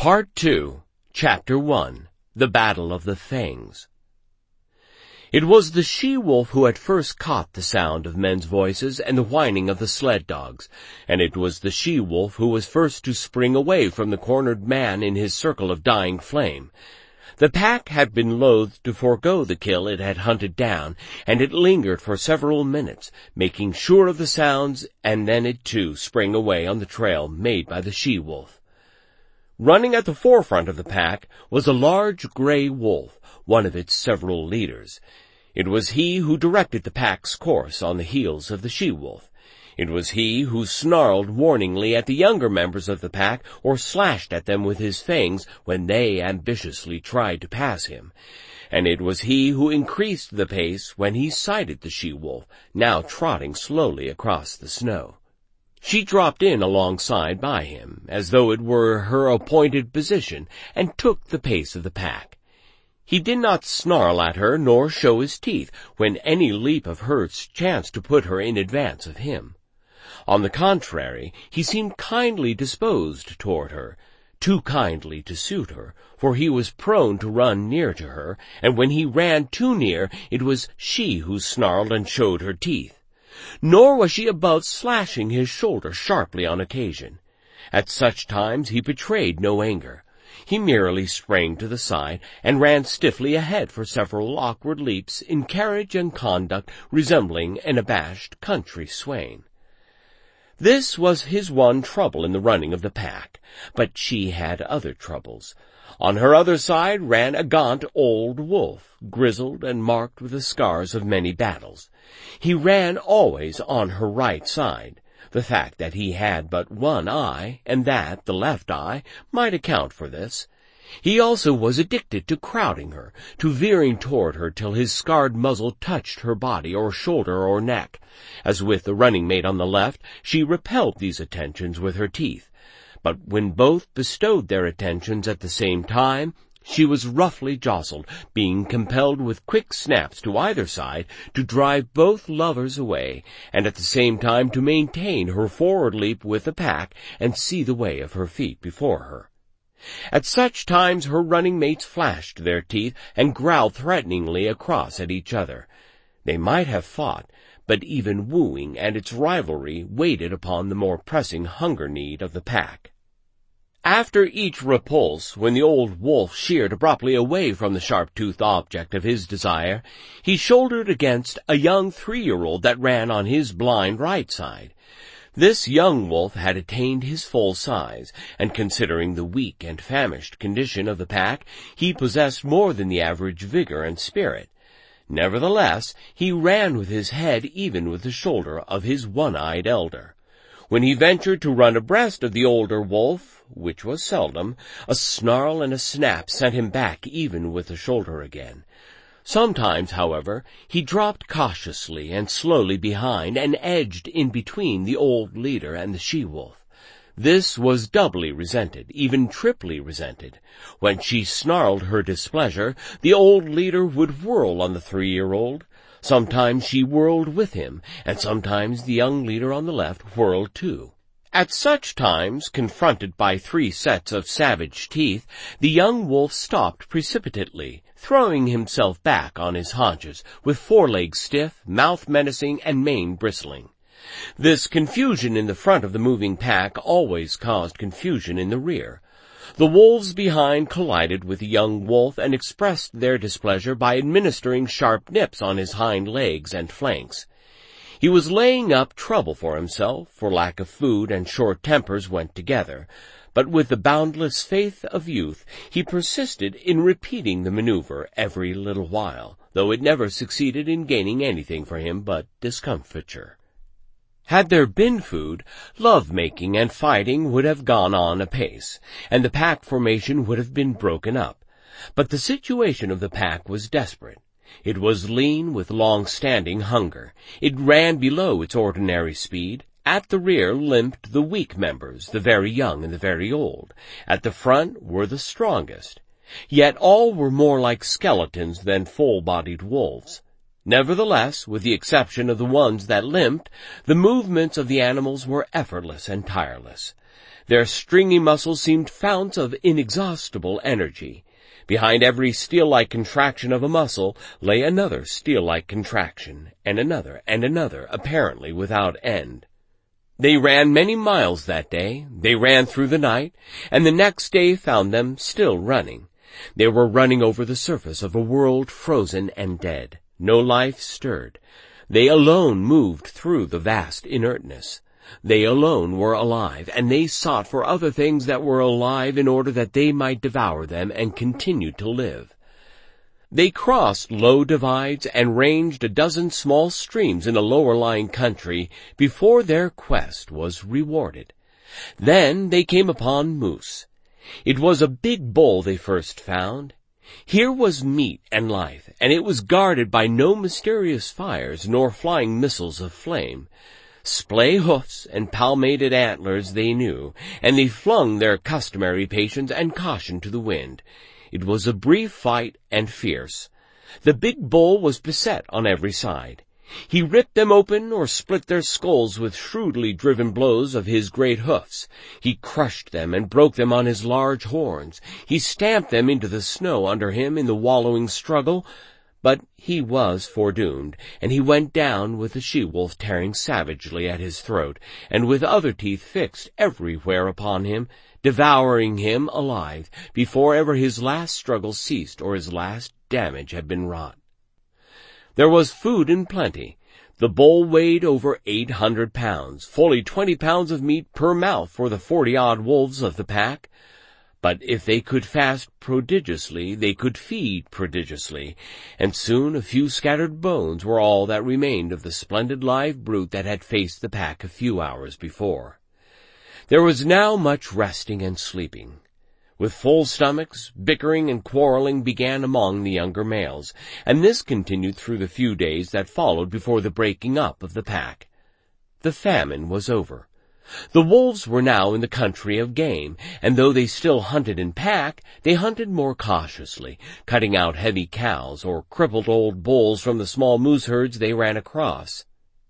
Part 2, Chapter 1, The Battle of the Fangs. It was the she-wolf who had first caught the sound of men's voices and the whining of the sled dogs, and it was the she-wolf who was first to spring away from the cornered man in his circle of dying flame. The pack had been loath to forego the kill it had hunted down, and it lingered for several minutes, making sure of the sounds, and then it too sprang away on the trail made by the she-wolf. Running at the forefront of the pack was a large gray wolf, one of its several leaders. It was he who directed the pack's course on the heels of the she-wolf. It was he who snarled warningly at the younger members of the pack or slashed at them with his fangs when they ambitiously tried to pass him. And it was he who increased the pace when he sighted the she-wolf, now trotting slowly across the snow. She dropped in alongside by him, as though it were her appointed position, and took the pace of the pack. He did not snarl at her nor show his teeth when any leap of hers chanced to put her in advance of him. On the contrary, he seemed kindly disposed toward her, too kindly to suit her, for he was prone to run near to her, and when he ran too near, it was she who snarled and showed her teeth. Nor was she above slashing his shoulder sharply on occasion. At such times he betrayed no anger. He merely sprang to the side and ran stiffly ahead for several awkward leaps in carriage and conduct resembling an abashed country swain. This was his one trouble in the running of the pack, but she had other troubles. On her other side ran a gaunt old wolf, grizzled and marked with the scars of many battles. He ran always on her right side. The fact that he had but one eye, and that the left eye, might account for this. He also was addicted to crowding her, to veering toward her till his scarred muzzle touched her body or shoulder or neck. As with the running mate on the left, she repelled these attentions with her teeth. But when both bestowed their attentions at the same time, she was roughly jostled, being compelled with quick snaps to either side to drive both lovers away, and at the same time to maintain her forward leap with the pack and see the way of her feet before her. At such times her running mates flashed their teeth and growled threateningly across at each other. They might have fought, but even wooing and its rivalry waited upon the more pressing hunger need of the pack. After each repulse, when the old wolf sheered abruptly away from the sharp-toothed object of his desire, he shouldered against a young 3-year-old that ran on his blind right side. This young wolf had attained his full size, and considering the weak and famished condition of the pack, he possessed more than the average vigor and spirit. Nevertheless, he ran with his head even with the shoulder of his one-eyed elder. When he ventured to run abreast of the older wolf, which was seldom, a snarl and a snap sent him back even with the shoulder again. Sometimes, however, he dropped cautiously and slowly behind and edged in between the old leader and the she-wolf. This was doubly resented, even triply resented. When she snarled her displeasure, the old leader would whirl on the 3-year-old. Sometimes she whirled with him, and sometimes the young leader on the left whirled too. At such times, confronted by 3 sets of savage teeth, the young wolf stopped precipitately, throwing himself back on his haunches, with forelegs stiff, mouth menacing, and mane bristling. This confusion in the front of the moving pack always caused confusion in the rear. The wolves behind collided with the young wolf and expressed their displeasure by administering sharp nips on his hind legs and flanks. He was laying up trouble for himself, for lack of food and short tempers went together, but with the boundless faith of youth he persisted in repeating the maneuver every little while, though it never succeeded in gaining anything for him but discomfiture. Had there been food, love-making and fighting would have gone on apace, and the pack formation would have been broken up. But the situation of the pack was desperate. It was lean with long-standing hunger. It ran below its ordinary speed. At the rear limped the weak members, the very young and the very old. At the front were the strongest. Yet all were more like skeletons than full-bodied wolves. Nevertheless, with the exception of the ones that limped, the movements of the animals were effortless and tireless. Their stringy muscles seemed founts of inexhaustible energy. Behind every steel-like contraction of a muscle lay another steel-like contraction, and another, apparently without end. They ran many miles that day. They ran through the night, and the next day found them still running. They were running over the surface of a world frozen and dead. No life stirred. They alone moved through the vast inertness. They alone were alive, and they sought for other things that were alive in order that they might devour them and continue to live. They crossed low divides and ranged a dozen small streams in a lower-lying country before their quest was rewarded. Then they came upon moose. It was a big bull they first found. Here was meat and life, and it was guarded by no mysterious fires nor flying missiles of flame. Splay hoofs and palmated antlers they knew, and they flung their customary patience and caution to the wind. It was a brief fight and fierce. The big bull was beset on every side. He ripped them open or split their skulls with shrewdly driven blows of his great hoofs. He crushed them and broke them on his large horns. He stamped them into the snow under him in the wallowing struggle. But he was foredoomed, and he went down with the she-wolf tearing savagely at his throat, and with other teeth fixed everywhere upon him, devouring him alive, before ever his last struggle ceased or his last damage had been wrought. There was food in plenty. The bull weighed over 800 pounds, fully 20 pounds of meat per mouth for the 40-odd wolves of the pack. But if they could fast prodigiously, they could feed prodigiously, and soon a few scattered bones were all that remained of the splendid live brute that had faced the pack a few hours before. There was now much resting and sleeping. With full stomachs, bickering and quarreling began among the younger males, and this continued through the few days that followed before the breaking up of the pack. The famine was over. The wolves were now in the country of game, and though they still hunted in pack, they hunted more cautiously, cutting out heavy cows or crippled old bulls from the small moose herds they ran across.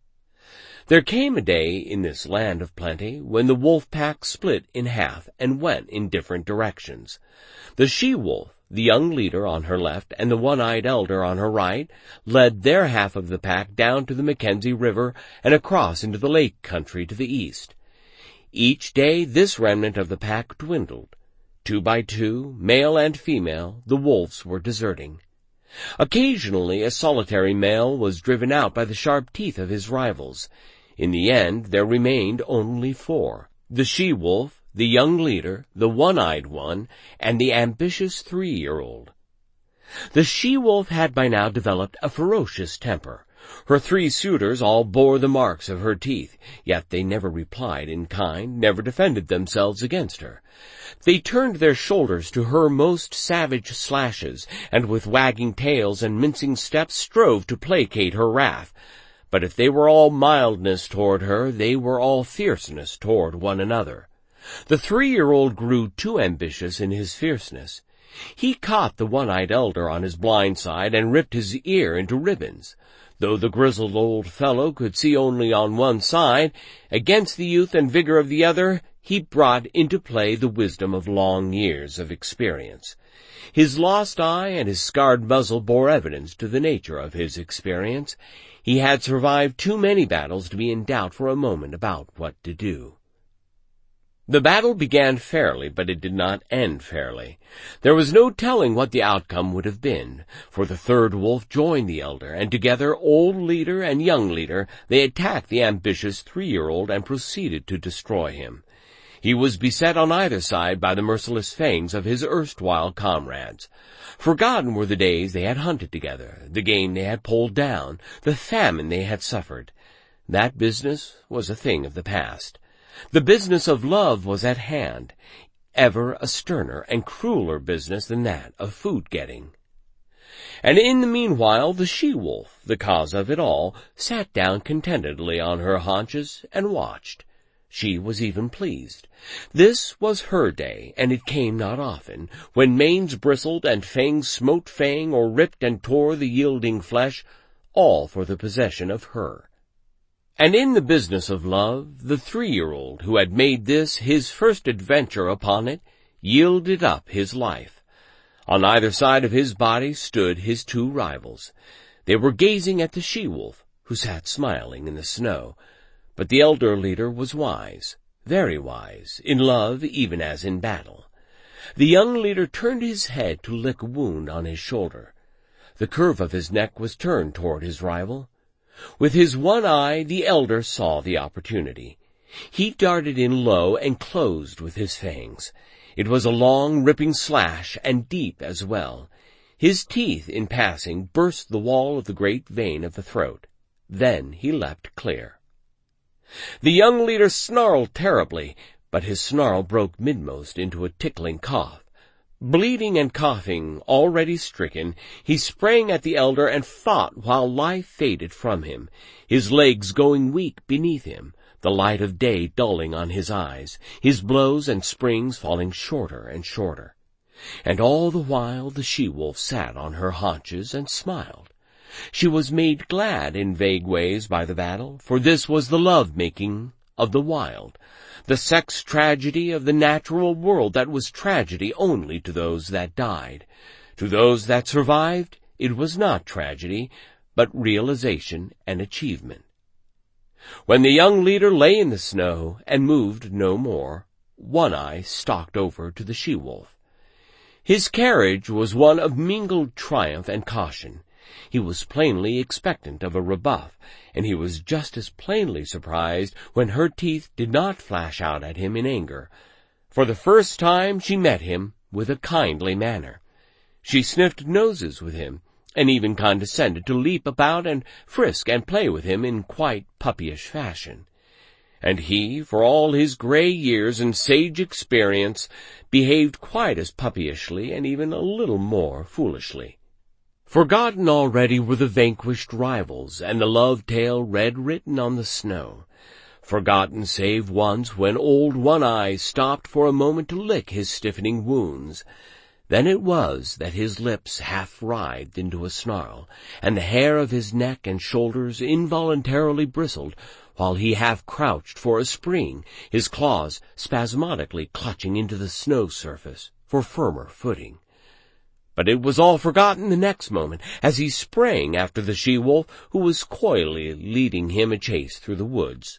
There came a day in this land of plenty when the wolf pack split in half and went in different directions. The she-wolf, the young leader on her left and the one-eyed elder on her right, led their half of the pack down to the Mackenzie River and across into the lake country to the east. Each day this remnant of the pack dwindled. 2 by 2, male and female, the wolves were deserting. Occasionally a solitary male was driven out by the sharp teeth of his rivals. In the end there remained only 4, the she-wolf, the young leader, the one-eyed one, and the ambitious 3-year-old. The she-wolf had by now developed a ferocious temper. Her 3 suitors all bore the marks of her teeth, yet they never replied in kind, never defended themselves against her. They turned their shoulders to her most savage slashes, and with wagging tails and mincing steps strove to placate her wrath. But if they were all mildness toward her, they were all fierceness toward one another. The 3-year-old grew too ambitious in his fierceness. He caught the one-eyed elder on his blind side and ripped his ear into ribbons. Though the grizzled old fellow could see only on one side, against the youth and vigor of the other, he brought into play the wisdom of long years of experience. His lost eye and his scarred muzzle bore evidence to the nature of his experience. He had survived too many battles to be in doubt for a moment about what to do. The battle began fairly, but it did not end fairly. There was no telling what the outcome would have been, for the third wolf joined the elder, and together, old leader and young leader, they attacked the ambitious 3-year-old and proceeded to destroy him. He was beset on either side by the merciless fangs of his erstwhile comrades. Forgotten were the days they had hunted together, the game they had pulled down, the famine they had suffered. That business was a thing of the past. The business of love was at hand, ever a sterner and crueler business than that of food-getting. And in the meanwhile the she-wolf, the cause of it all, sat down contentedly on her haunches and watched. She was even pleased. This was her day, and it came not often, when manes bristled and fangs smote fang or ripped and tore the yielding flesh, all for the possession of her. And in the business of love, the 3-year-old who had made this his first adventure upon it yielded up his life. On either side of his body stood his 2 rivals. They were gazing at the she-wolf, who sat smiling in the snow. But the elder leader was wise, very wise, in love even as in battle. The young leader turned his head to lick a wound on his shoulder. The curve of his neck was turned toward his rival. With his one eye the elder saw the opportunity. He darted in low and closed with his fangs. It was a long, ripping slash, and deep as well. His teeth, in passing, burst the wall of the great vein of the throat. Then he leapt clear. The young leader snarled terribly, but his snarl broke midmost into a tickling cough. Bleeding and coughing, already stricken, he sprang at the elder and fought while life faded from him, his legs going weak beneath him, the light of day dulling on his eyes, his blows and springs falling shorter and shorter. And all the while the she-wolf sat on her haunches and smiled. She was made glad in vague ways by the battle, for this was the love-making of the wild, the sex tragedy of the natural world that was tragedy only to those that died. To those that survived, it was not tragedy, but realization and achievement. When the young leader lay in the snow and moved no more, One Eye stalked over to the she-wolf. His carriage was one of mingled triumph and caution. He was plainly expectant of a rebuff, and he was just as plainly surprised when her teeth did not flash out at him in anger. For the first time she met him with a kindly manner. She sniffed noses with him, and even condescended to leap about and frisk and play with him in quite puppyish fashion. And he, for all his gray years and sage experience, behaved quite as puppyishly and even a little more foolishly. Forgotten already were the vanquished rivals and the love tale red written on the snow. Forgotten save once when old One Eye stopped for a moment to lick his stiffening wounds. Then it was that his lips half writhed into a snarl, and the hair of his neck and shoulders involuntarily bristled, while he half crouched for a spring, his claws spasmodically clutching into the snow surface for firmer footing. But it was all forgotten the next moment, as he sprang after the she-wolf, who was coyly leading him a chase through the woods.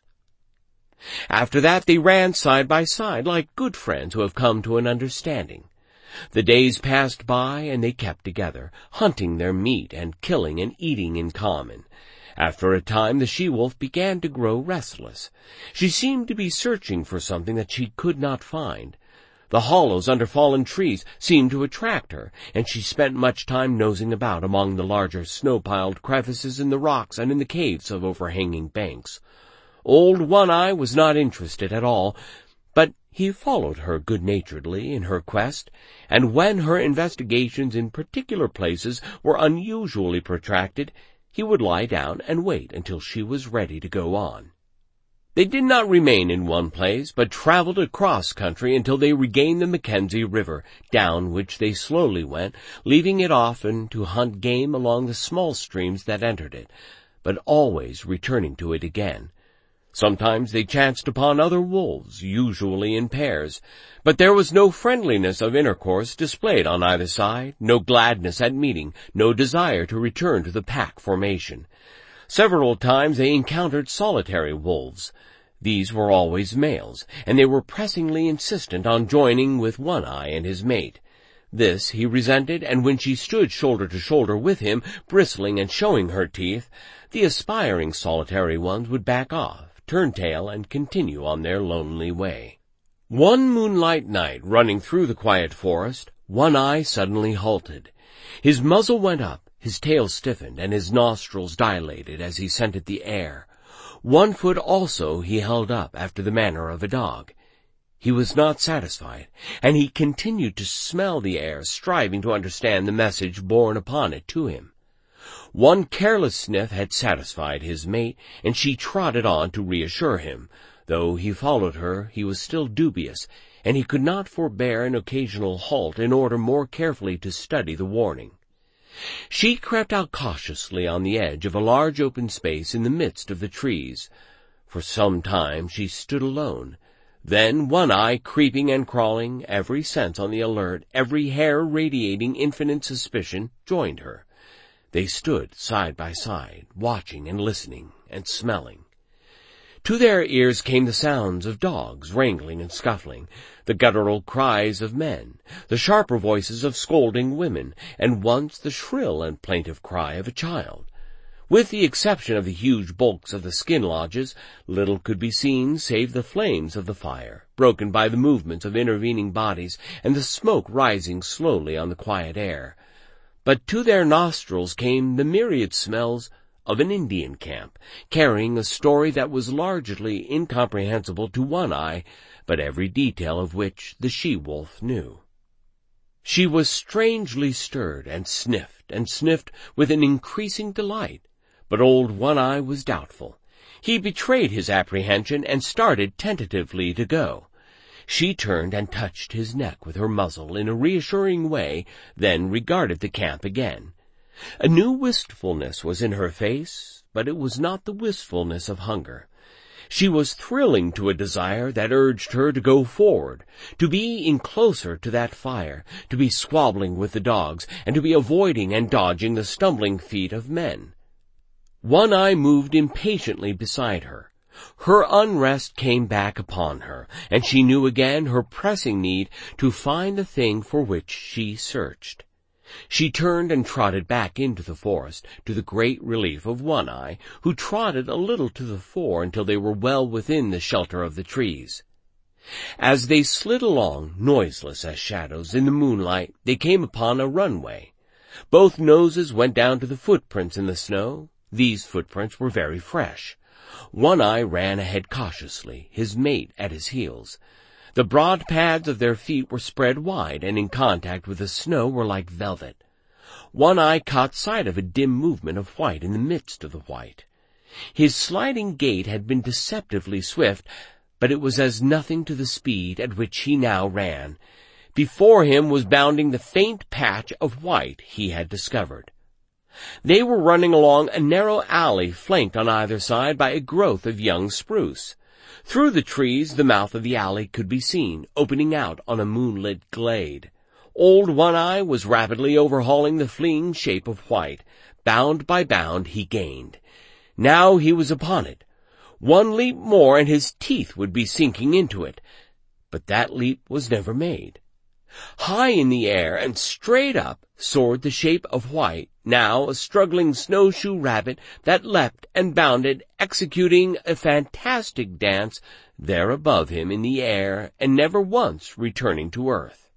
After that they ran side by side, like good friends who have come to an understanding. The days passed by, and they kept together, hunting their meat and killing and eating in common. After a time the she-wolf began to grow restless. She seemed to be searching for something that she could not find. The hollows under fallen trees seemed to attract her, and she spent much time nosing about among the larger snow-piled crevices in the rocks and in the caves of overhanging banks. Old One Eye was not interested at all, but he followed her good-naturedly in her quest, and when her investigations in particular places were unusually protracted, he would lie down and wait until she was ready to go on. They did not remain in one place, but traveled across country until they regained the Mackenzie River, down which they slowly went, leaving it often to hunt game along the small streams that entered it, but always returning to it again. Sometimes they chanced upon other wolves, usually in pairs, but there was no friendliness of intercourse displayed on either side, no gladness at meeting, no desire to return to the pack formation. Several times they encountered solitary wolves. These were always males, and they were pressingly insistent on joining with One Eye and his mate. This he resented, and when she stood shoulder to shoulder with him, bristling and showing her teeth, the aspiring solitary ones would back off, turn tail, and continue on their lonely way. One moonlight night, running through the quiet forest, One Eye suddenly halted. His muzzle went up, his tail stiffened, and his nostrils dilated as he scented the air. One foot also he held up after the manner of a dog. He was not satisfied, and he continued to smell the air, striving to understand the message borne upon it to him. One careless sniff had satisfied his mate, and she trotted on to reassure him. Though he followed her, he was still dubious, and he could not forbear an occasional halt in order more carefully to study the warning. She crept out cautiously on the edge of a large open space in the midst of the trees. For some time she stood alone. Then One Eye, creeping and crawling, every sense on the alert, every hair radiating infinite suspicion, joined her. They stood side by side, watching and listening and smelling. To their ears came the sounds of dogs wrangling and scuffling, the guttural cries of men, the sharper voices of scolding women, and once the shrill and plaintive cry of a child. With the exception of the huge bulks of the skin lodges, little could be seen save the flames of the fire, broken by the movements of intervening bodies, and the smoke rising slowly on the quiet air. But to their nostrils came the myriad smells of an Indian camp, carrying a story that was largely incomprehensible to One Eye, but every detail of which the she-wolf knew. She was strangely stirred, and sniffed with an increasing delight. But old One Eye was doubtful. He betrayed his apprehension and started tentatively to go. She turned and touched his neck with her muzzle in a reassuring way, then regarded the camp again. A new wistfulness was in her face, but it was not the wistfulness of hunger. She was thrilling to a desire that urged her to go forward, to be in closer to that fire, to be squabbling with the dogs, and to be avoiding and dodging the stumbling feet of men. One Eye moved impatiently beside her. Her unrest came back upon her, and she knew again her pressing need to find the thing for which she searched. She turned and trotted back into the forest, to the great relief of One Eye, who trotted a little to the fore until they were well within the shelter of the trees. As they slid along, noiseless as shadows in the moonlight, they came upon a runway. Both noses went down to the footprints in the snow. These footprints were very fresh. One Eye ran ahead cautiously, his mate at his heels. The broad pads of their feet were spread wide, and in contact with the snow were like velvet. One Eye caught sight of a dim movement of white in the midst of the white. His sliding gait had been deceptively swift, but it was as nothing to the speed at which he now ran. Before him was bounding the faint patch of white he had discovered. They were running along a narrow alley flanked on either side by a growth of young spruce. Through the trees the mouth of the alley could be seen, opening out on a moonlit glade. Old One Eye was rapidly overhauling the fleeing shape of white. Bound by bound he gained. Now he was upon it. One leap more and his teeth would be sinking into it. But that leap was never made. High in the air and straight up soared the shape of white, now a struggling snowshoe rabbit that leapt and bounded, executing a fantastic dance there above him in the air and never once returning to earth.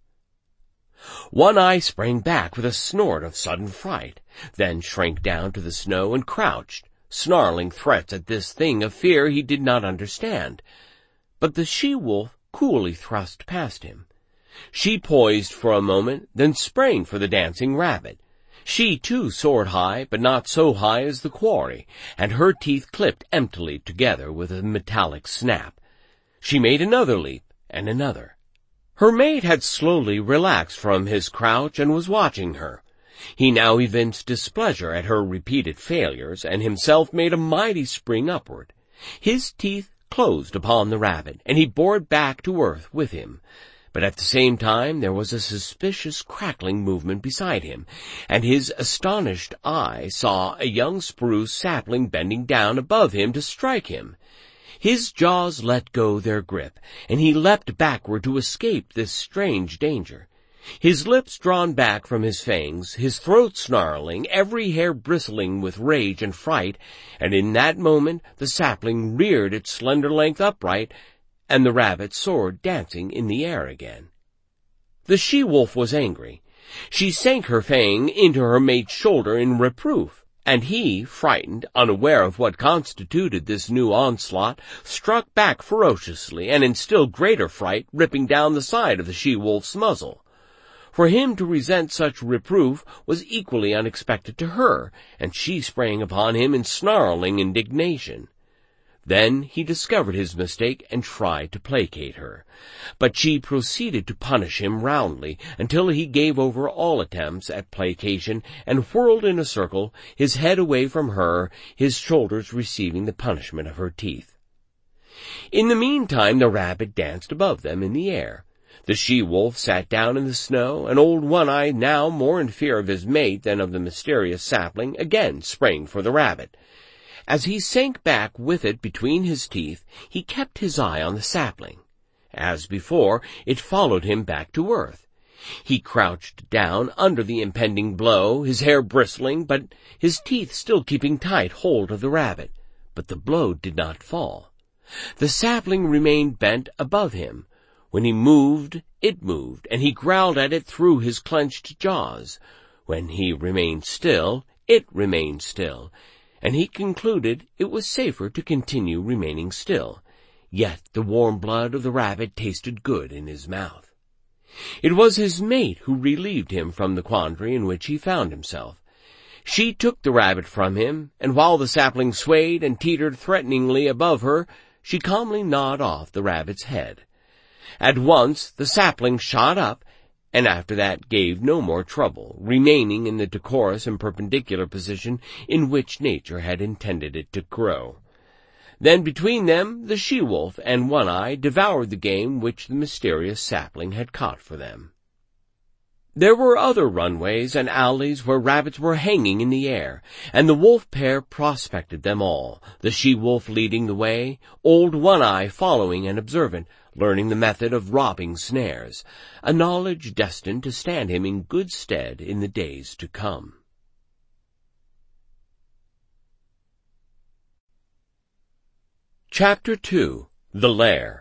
One Eye sprang back with a snort of sudden fright, then shrank down to the snow and crouched, snarling threats at this thing of fear he did not understand. But the she-wolf coolly thrust past him. She poised for a moment, then sprang for the dancing rabbit. She, too, soared high, but not so high as the quarry, and her teeth clipped emptily together with a metallic snap. She made another leap, and another. Her mate had slowly relaxed from his crouch and was watching her. He now evinced displeasure at her repeated failures, and himself made a mighty spring upward. His teeth closed upon the rabbit, and he bore it back to earth with him. But at the same time there was a suspicious crackling movement beside him, and his astonished eye saw a young spruce sapling bending down above him to strike him. His jaws let go their grip, and he leapt backward to escape this strange danger. His lips drawn back from his fangs, his throat snarling, every hair bristling with rage and fright, and in that moment the sapling reared its slender length upright, and the rabbit soared dancing in the air again. The she-wolf was angry. She sank her fang into her mate's shoulder in reproof, and he, frightened, unaware of what constituted this new onslaught, struck back ferociously, and in still greater fright, ripping down the side of the she-wolf's muzzle. For him to resent such reproof was equally unexpected to her, and she sprang upon him in snarling indignation. Then he discovered his mistake and tried to placate her. But she proceeded to punish him roundly until he gave over all attempts at placation and whirled in a circle, his head away from her, his shoulders receiving the punishment of her teeth. In the meantime the rabbit danced above them in the air. The she-wolf sat down in the snow, and old One-Eye, now more in fear of his mate than of the mysterious sapling, again sprang for the rabbit. As he sank back with it between his teeth, he kept his eye on the sapling. As before, it followed him back to earth. He crouched down under the impending blow, his hair bristling, but his teeth still keeping tight hold of the rabbit. But the blow did not fall. The sapling remained bent above him. When he moved, it moved, and he growled at it through his clenched jaws. When he remained still, it remained still, and he concluded it was safer to continue remaining still. Yet the warm blood of the rabbit tasted good in his mouth. It was his mate who relieved him from the quandary in which he found himself. She took the rabbit from him, and while the sapling swayed and teetered threateningly above her, she calmly gnawed off the rabbit's head. At once the sapling shot up, and after that gave no more trouble, remaining in the decorous and perpendicular position in which nature had intended it to grow. Then between them the she-wolf and One-Eye devoured the game which the mysterious sapling had caught for them. There were other runways and alleys where rabbits were hanging in the air, and the wolf pair prospected them all, the she-wolf leading the way, old One-Eye following and observant, learning the method of robbing snares, a knowledge destined to stand him in good stead in the days to come. Chapter 2. The Lair.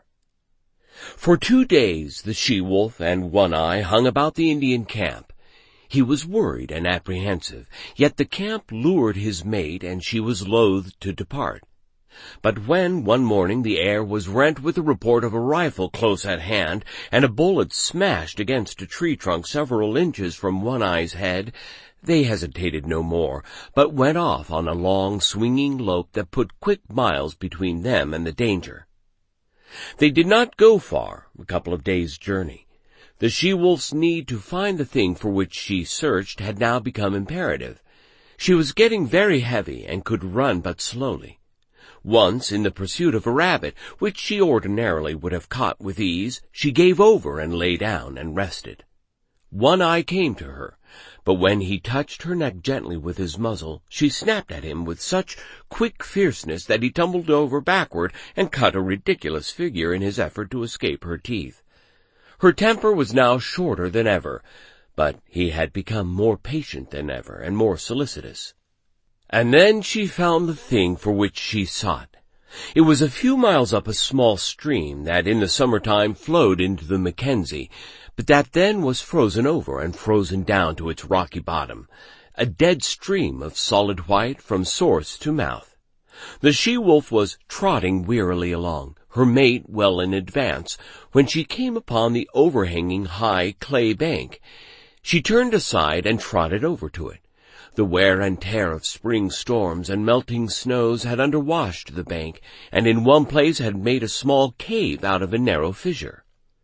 For 2 days the she-wolf and One-Eye hung about the Indian camp. He was worried and apprehensive, yet the camp lured his mate, and she was loath to depart. But when one morning the air was rent with the report of a rifle close at hand, and a bullet smashed against a tree trunk several inches from One-Eye's head, they hesitated no more, but went off on a long swinging lope that put quick miles between them and the danger. They did not go far, a couple of days' journey. The she-wolf's need to find the thing for which she searched had now become imperative. She was getting very heavy and could run but slowly. Once, in the pursuit of a rabbit, which she ordinarily would have caught with ease, she gave over and lay down and rested. One-Eye came to her, but when he touched her neck gently with his muzzle, she snapped at him with such quick fierceness that he tumbled over backward and cut a ridiculous figure in his effort to escape her teeth. Her temper was now shorter than ever, but he had become more patient than ever and more solicitous. And then she found the thing for which she sought. It was a few miles up a small stream that in the summertime flowed into the Mackenzie, but that then was frozen over and frozen down to its rocky bottom, a dead stream of solid white from source to mouth. The she-wolf was trotting wearily along, her mate well in advance, when she came upon the overhanging high clay bank. She turned aside and trotted over to it. The wear and tear of spring storms and melting snows had underwashed the bank, and in one place had made a small cave out of a narrow fissure.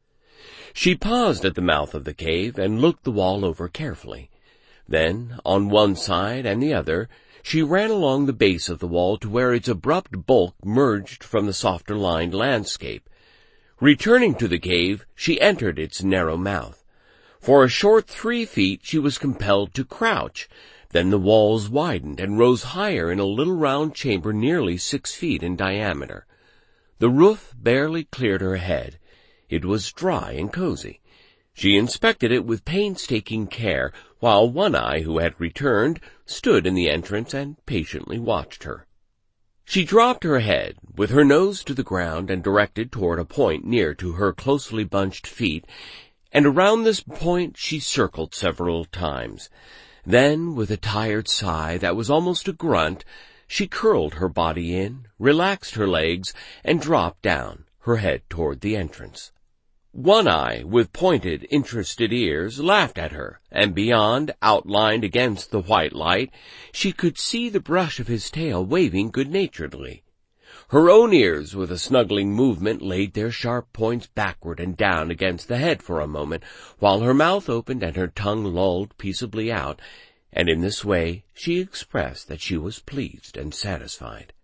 She paused at the mouth of the cave and looked the wall over carefully. Then, on one side and the other, she ran along the base of the wall to where its abrupt bulk merged from the softer-lined landscape. Returning to the cave, she entered its narrow mouth. For a short 3 feet she was compelled to crouch. Then the walls widened and rose higher in a little round chamber nearly 6 feet in diameter. The roof barely cleared her head. It was dry and cozy. She inspected it with painstaking care, while One-Eye, who had returned, stood in the entrance and patiently watched her. She dropped her head, with her nose to the ground and directed toward a point near to her closely bunched feet, and around this point she circled several times. Then, with a tired sigh that was almost a grunt, she curled her body in, relaxed her legs, and dropped down, her head toward the entrance. One-Eye, with pointed, interested ears, laughed at her, and beyond, outlined against the white light, she could see the brush of his tail waving good-naturedly. Her own ears, with a snuggling movement, laid their sharp points backward and down against the head for a moment, while her mouth opened and her tongue lolled peaceably out, and in this way she expressed that she was pleased and satisfied.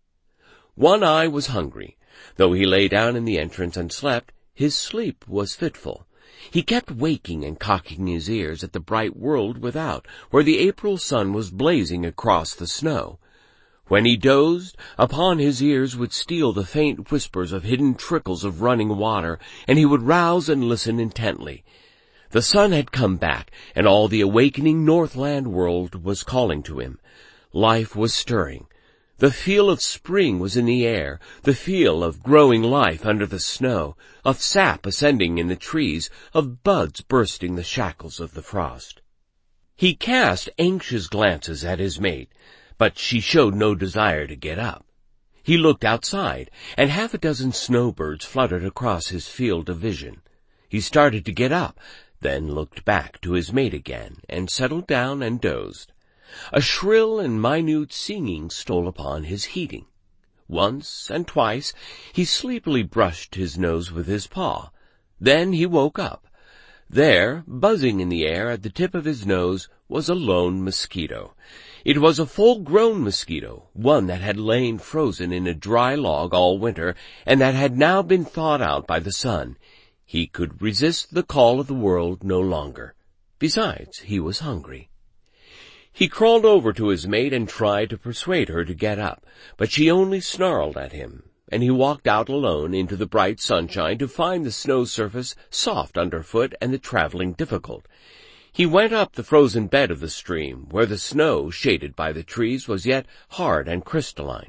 One-Eye was hungry. Though he lay down in the entrance and slept, his sleep was fitful. He kept waking and cocking his ears at the bright world without, where the April sun was blazing across the snow. When he dozed, upon his ears would steal the faint whispers of hidden trickles of running water, and he would rouse and listen intently. The sun had come back, and all the awakening Northland world was calling to him. Life was stirring. The feel of spring was in the air, the feel of growing life under the snow, of sap ascending in the trees, of buds bursting the shackles of the frost. He cast anxious glances at his mate, but she showed no desire to get up. He looked outside, and half a dozen snowbirds fluttered across his field of vision. He started to get up, then looked back to his mate again, and settled down and dozed. A shrill and minute singing stole upon his heating. Once and twice he sleepily brushed his nose with his paw. Then he woke up. There, buzzing in the air at the tip of his nose, was a lone mosquito. It was a full-grown mosquito, one that had lain frozen in a dry log all winter, and that had now been thawed out by the sun. He could resist the call of the world no longer. Besides, he was hungry. He crawled over to his mate and tried to persuade her to get up, but she only snarled at him, and he walked out alone into the bright sunshine to find the snow surface soft underfoot and the traveling difficult. He went up the frozen bed of the stream, where the snow, shaded by the trees, was yet hard and crystalline.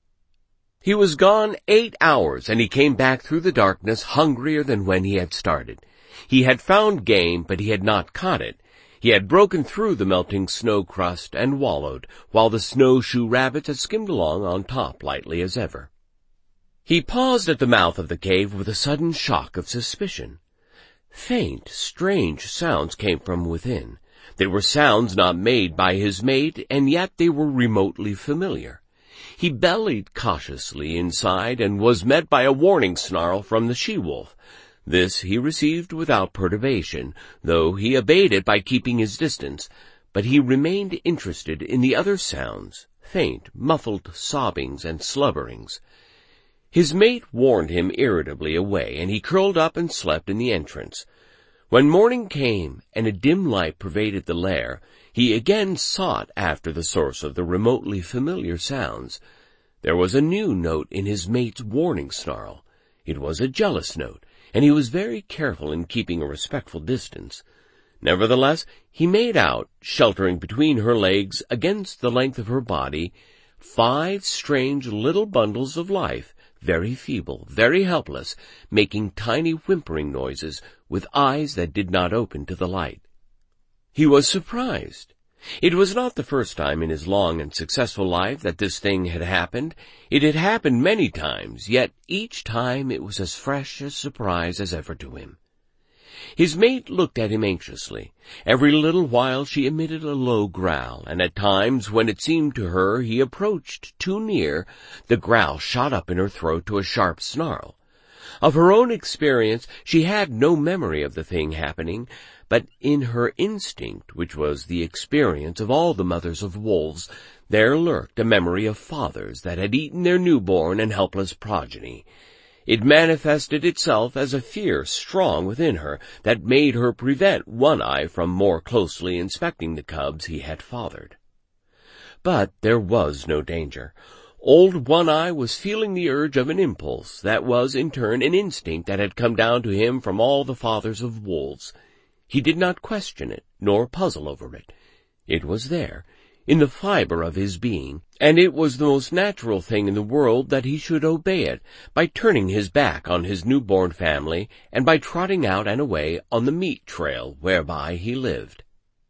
He was gone 8 hours, and he came back through the darkness hungrier than when he had started. He had found game, but he had not caught it. He had broken through the melting snow crust and wallowed, while the snowshoe rabbits had skimmed along on top lightly as ever. He paused at the mouth of the cave with a sudden shock of suspicion. Faint, strange sounds came from within. They were sounds not made by his mate, and yet they were remotely familiar. He bellied cautiously inside and was met by a warning snarl from the she-wolf. This he received without perturbation, though he obeyed it by keeping his distance, but he remained interested in the other sounds, faint, muffled sobbings and slubberings. His mate warned him irritably away, and he curled up and slept in the entrance. When morning came and a dim light pervaded the lair, he again sought after the source of the remotely familiar sounds. There was a new note in his mate's warning snarl. It was a jealous note, and he was very careful in keeping a respectful distance. Nevertheless, he made out, sheltering between her legs against the length of her body, 5 strange little bundles of life, very feeble, very helpless, making tiny whimpering noises, with eyes that did not open to the light. He was surprised. It was not the first time in his long and successful life that this thing had happened. It had happened many times, yet each time it was as fresh a surprise as ever to him. His mate looked at him anxiously. Every little while she emitted a low growl, and at times, when it seemed to her he approached too near, the growl shot up in her throat to a sharp snarl. Of her own experience, she had no memory of the thing happening, but in her instinct, which was the experience of all the mothers of wolves, there lurked a memory of fathers that had eaten their newborn and helpless progeny. It manifested itself as a fear strong within her that made her prevent One-Eye from more closely inspecting the cubs he had fathered. But there was no danger. Old One-Eye was feeling the urge of an impulse that was, in turn, an instinct that had come down to him from all the fathers of wolves. He did not question it, nor puzzle over it. It was there, in the fiber of his being, and it was the most natural thing in the world that he should obey it, by turning his back on his newborn family, and by trotting out and away on the meat trail whereby he lived.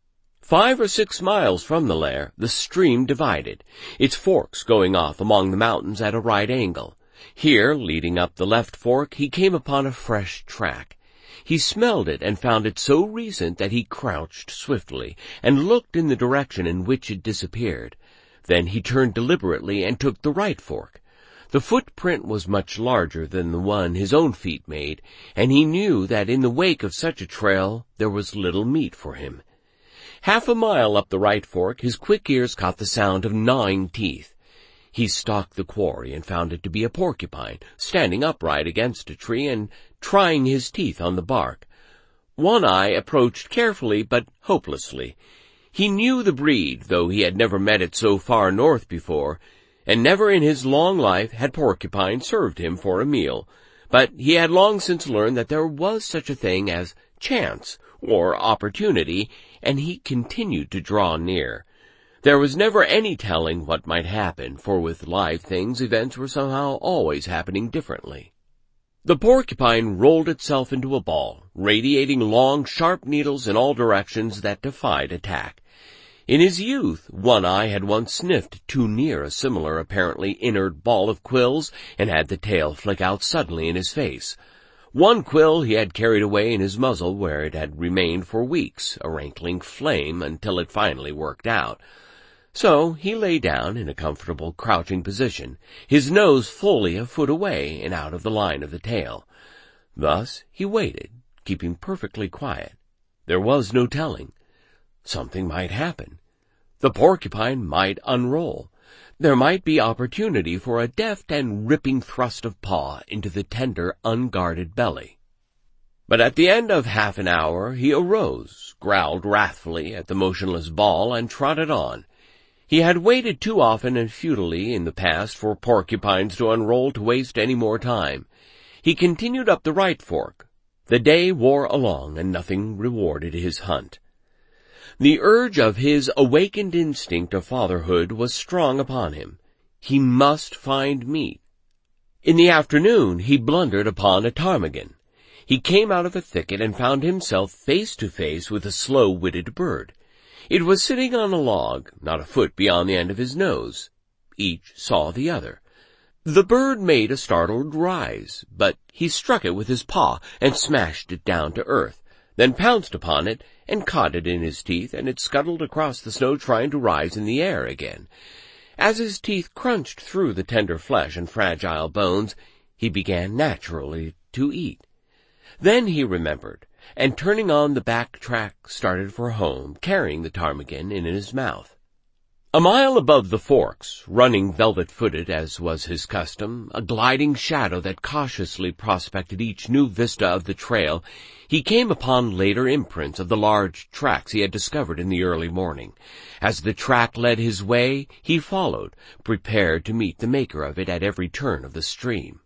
5 or 6 miles from the lair, the stream divided, its forks going off among the mountains at a right angle. Here, leading up the left fork, he came upon a fresh track. He smelled it and found it so recent that he crouched swiftly and looked in the direction in which it disappeared. Then he turned deliberately and took the right fork. The footprint was much larger than the one his own feet made, and he knew that in the wake of such a trail there was little meat for him. Half a mile up the right fork, his quick ears caught the sound of gnawing teeth. He stalked the quarry and found it to be a porcupine, standing upright against a tree and trying his teeth on the bark. One Eye approached carefully but hopelessly. He knew the breed, though he had never met it so far north before, and never in his long life had porcupine served him for a meal. But he had long since learned that there was such a thing as chance or opportunity, and he continued to draw near. There was never any telling what might happen, for with live things events were somehow always happening differently. The porcupine rolled itself into a ball, radiating long, sharp needles in all directions that defied attack. In his youth, One Eye had once sniffed too near a similar, apparently inert ball of quills and had the tail flick out suddenly in his face. One quill he had carried away in his muzzle, where it had remained for weeks, a rankling flame, until it finally worked out. So he lay down in a comfortable crouching position, his nose fully a foot away and out of the line of the tail. Thus he waited, keeping perfectly quiet. There was no telling. Something might happen. The porcupine might unroll. There might be opportunity for a deft and ripping thrust of paw into the tender, unguarded belly. But at the end of half an hour he arose, growled wrathfully at the motionless ball, and trotted on. He had waited too often and futilely in the past for porcupines to unroll to waste any more time. He continued up the right fork. The day wore along, and nothing rewarded his hunt. The urge of his awakened instinct of fatherhood was strong upon him. He must find meat. In the afternoon he blundered upon a ptarmigan. He came out of a thicket and found himself face to face with a slow-witted bird. It was sitting on a log, not a foot beyond the end of his nose. Each saw the other. The bird made a startled rise, but he struck it with his paw and smashed it down to earth, then pounced upon it and caught it in his teeth, and it scuttled across the snow trying to rise in the air again. As his teeth crunched through the tender flesh and fragile bones, he began naturally to eat. Then he remembered, and turning on the back track, started for home, carrying the ptarmigan in his mouth. A mile above the forks, running velvet-footed as was his custom, a gliding shadow that cautiously prospected each new vista of the trail, he came upon later imprints of the large tracks he had discovered in the early morning. As the track led his way, he followed, prepared to meet the maker of it at every turn of the stream.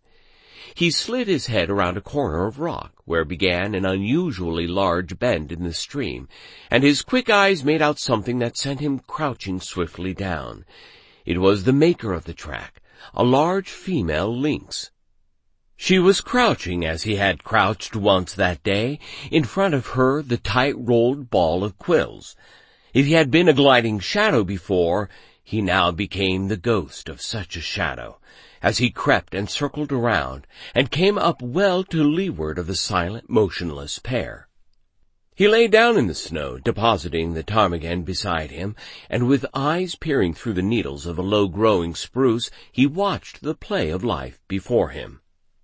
He slid his head around a corner of rock, where began an unusually large bend in the stream, and his quick eyes made out something that sent him crouching swiftly down. It was the maker of the track, a large female lynx. She was crouching as he had crouched once that day, in front of her the tight-rolled ball of quills. If he had been a gliding shadow before, he now became the ghost of such a shadow, as he crept and circled around, and came up well to leeward of the silent, motionless pair. He lay down in the snow, depositing the ptarmigan beside him, and with eyes peering through the needles of a low-growing spruce, he watched the play of life before him.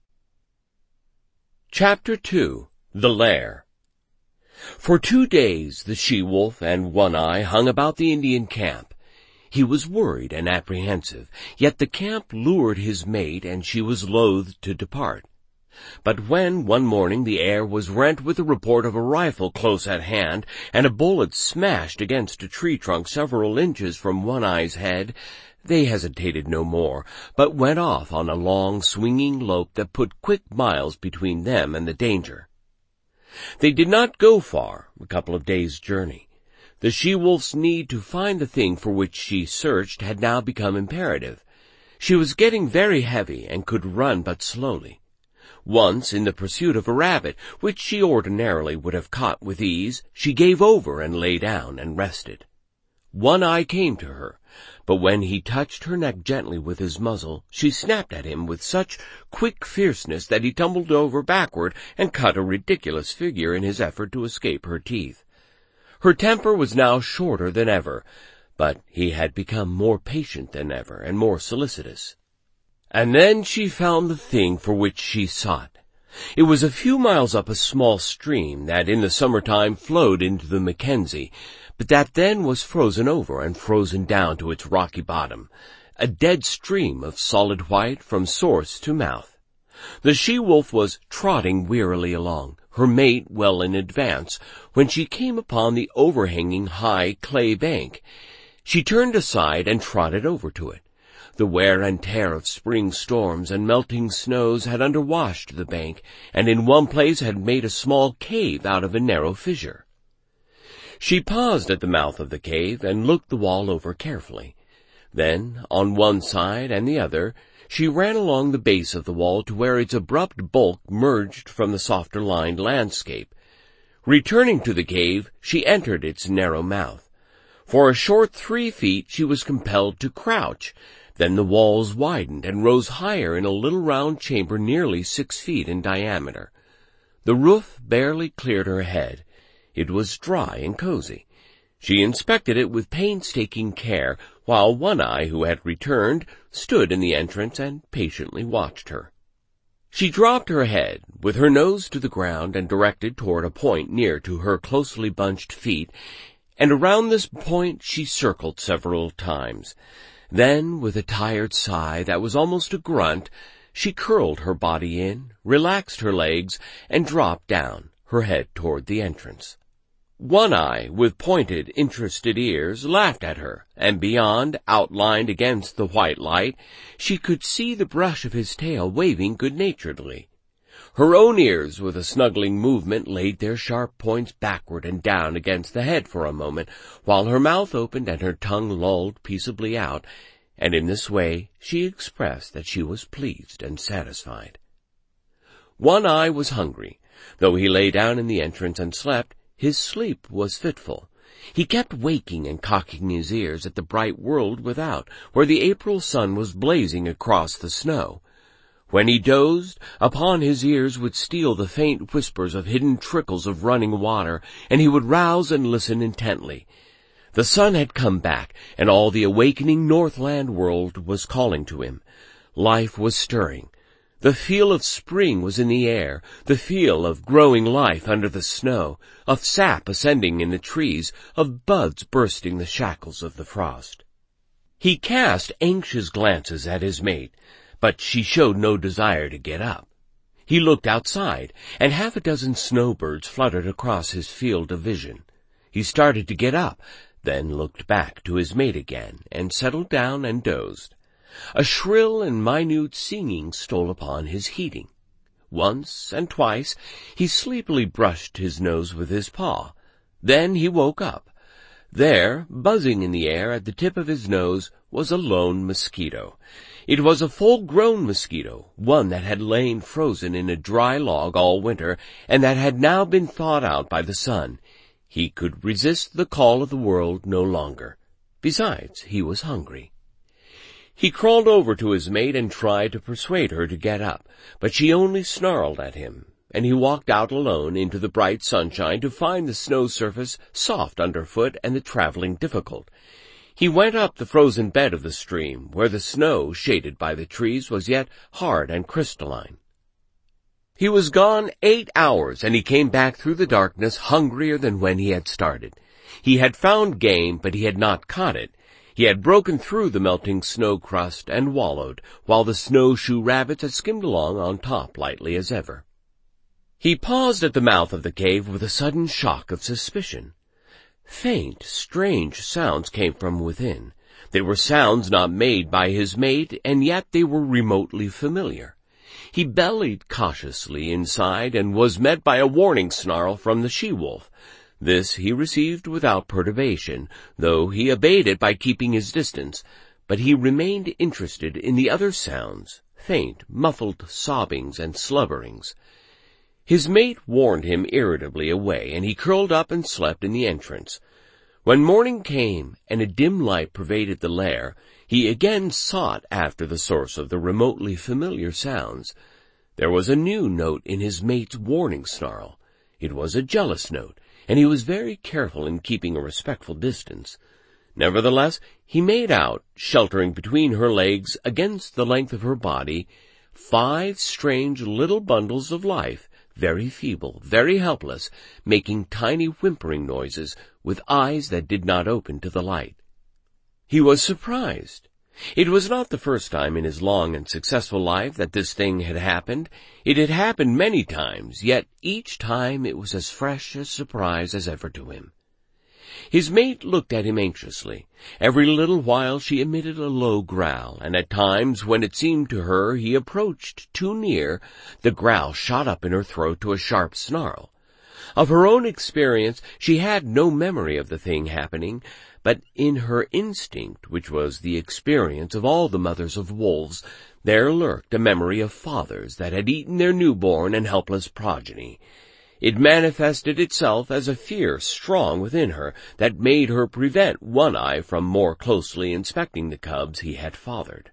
Chapter 2. The Lair. For 2 days the she-wolf and One Eye hung about the Indian camp. He was worried and apprehensive, yet the camp lured his mate, and she was loath to depart. But when one morning the air was rent with the report of a rifle close at hand, and a bullet smashed against a tree trunk several inches from One Eye's head, they hesitated no more, but went off on a long, swinging lope that put quick miles between them and the danger. They did not go far, a couple of days' journey. The she-wolf's need to find the thing for which she searched had now become imperative. She was getting very heavy and could run but slowly. Once, in the pursuit of a rabbit, which she ordinarily would have caught with ease, she gave over and lay down and rested. One Eye came to her, but when he touched her neck gently with his muzzle, she snapped at him with such quick fierceness that he tumbled over backward and cut a ridiculous figure in his effort to escape her teeth. Her temper was now shorter than ever, but he had become more patient than ever and more solicitous. And then she found the thing for which she sought. It was a few miles up a small stream that in the summertime flowed into the Mackenzie, but that then was frozen over and frozen down to its rocky bottom, a dead stream of solid white from source to mouth. The she-wolf was trotting wearily along, her mate well in advance, when she came upon the overhanging high clay bank. She turned aside and trotted over to it. The wear and tear of spring storms and melting snows had underwashed the bank, and in one place had made a small cave out of a narrow fissure. She paused at the mouth of the cave and looked the wall over carefully. Then, on one side and the other, she ran along the base of the wall to where its abrupt bulk merged from the softer-lined landscape. Returning to the cave, she entered its narrow mouth. For a short 3 feet she was compelled to crouch. Then the walls widened and rose higher in a little round chamber nearly 6 feet in diameter. The roof barely cleared her head. It was dry and cozy. She inspected it with painstaking care, while One Eye, who had returned, stood in the entrance and patiently watched her. She dropped her head, with her nose to the ground and directed toward a point near to her closely bunched feet, and around this point she circled several times. Then, with a tired sigh that was almost a grunt, she curled her body in, relaxed her legs, and dropped down, her head toward the entrance. One Eye, with pointed, interested ears, laughed at her, and beyond, outlined against the white light, she could see the brush of his tail waving good-naturedly. Her own ears, with a snuggling movement, laid their sharp points backward and down against the head for a moment, while her mouth opened and her tongue lolled peaceably out, and in this way she expressed that she was pleased and satisfied. One Eye was hungry. Though he lay down in the entrance and slept, his sleep was fitful. He kept waking and cocking his ears at the bright world without, where the April sun was blazing across the snow. When he dozed, upon his ears would steal the faint whispers of hidden trickles of running water, and he would rouse and listen intently. The sun had come back, and all the awakening Northland world was calling to him. Life was stirring. The feel of spring was in the air, the feel of growing life under the snow, of sap ascending in the trees, of buds bursting the shackles of the frost. He cast anxious glances at his mate, but she showed no desire to get up. He looked outside, and 6 snowbirds fluttered across his field of vision. He started to get up, then looked back to his mate again, and settled down and dozed. A shrill and minute singing stole upon his heating. Once and twice he sleepily brushed his nose with his paw. Then he woke up. There, buzzing in the air at the tip of his nose, was a lone mosquito. It was a full-grown mosquito, one that had lain frozen in a dry log all winter, and that had now been thawed out by the sun. He could resist the call of the world no longer. Besides, he was hungry. He crawled over to his mate and tried to persuade her to get up, but she only snarled at him, and he walked out alone into the bright sunshine to find the snow surface soft underfoot and the traveling difficult. He went up the frozen bed of the stream, where the snow, shaded by the trees, was yet hard and crystalline. He was gone 8 hours, and he came back through the darkness hungrier than when he had started. He had found game, but he had not caught it. He had broken through the melting snow crust and wallowed, while the snowshoe rabbits had skimmed along on top lightly as ever. He paused at the mouth of the cave with a sudden shock of suspicion. Faint, strange sounds came from within. They were sounds not made by his mate, and yet they were remotely familiar. He bellied cautiously inside and was met by a warning snarl from the she-wolf. This he received without perturbation, though he obeyed it by keeping his distance, but he remained interested in the other sounds, faint, muffled sobbings and slubberings. His mate warned him irritably away, and he curled up and slept in the entrance. When morning came and a dim light pervaded the lair, he again sought after the source of the remotely familiar sounds. There was a new note in his mate's warning snarl. It was a jealous note, and he was very careful in keeping a respectful distance. Nevertheless, he made out, sheltering between her legs against the length of her body, 5 strange little bundles of life, very feeble, very helpless, making tiny whimpering noises, with eyes that did not open to the light. He was surprised. It was not the first time in his long and successful life that this thing had happened. It had happened many times, yet each time it was as fresh a surprise as ever to him. His mate looked at him anxiously. Every little while she emitted a low growl, and at times, when it seemed to her he approached too near, the growl shot up in her throat to a sharp snarl. Of her own experience, she had no memory of the thing happening, but in her instinct, which was the experience of all the mothers of wolves, there lurked a memory of fathers that had eaten their newborn and helpless progeny. It manifested itself as a fear strong within her that made her prevent One-Eye from more closely inspecting the cubs he had fathered.